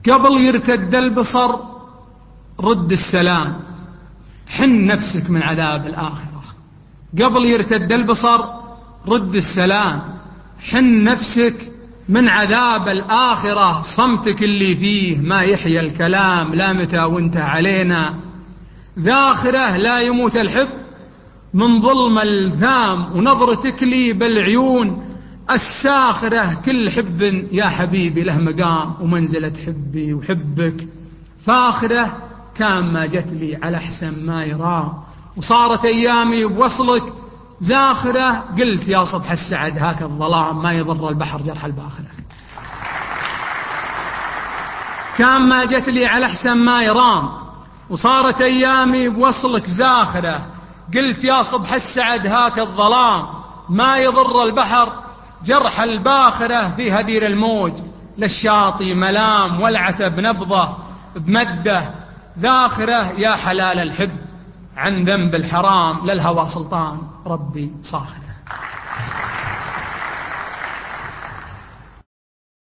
قبل يرتد البصر رد السلام، حن نفسك من عذاب الآخرة. قبل يرتد البصر رد السلام، حن نفسك من عذاب الآخرة. صمتك اللي فيه ما يحيى الكلام، لا متى وانت علينا. ذاخرة لا يموت الحب من ظلم الذام، ونظرتك لي بالعيون الساخرة. كل حب يا حبيبي له مقام، ومنزلة حبي وحبك فاخرة. كان ما جت لي على أحسن ما يرام، وصارت أيامي بوصلك زاخرة. قلت يا صبح السعد هاك الظلام، ما يضر البحر جرح الباخرة. كان ما جت لي على أحسن ما يرام، وصارت أيامي بوصلك زاخرة. قلت يا صبح السعد هاك الظلام، ما يضر البحر جرح الباخرة. في هدير الموج للشاطي ملام، والعتب نبضه بمده ذاخرة. يا حلال الحب عن ذنب الحرام، للهوى سلطان ربي صاخرة.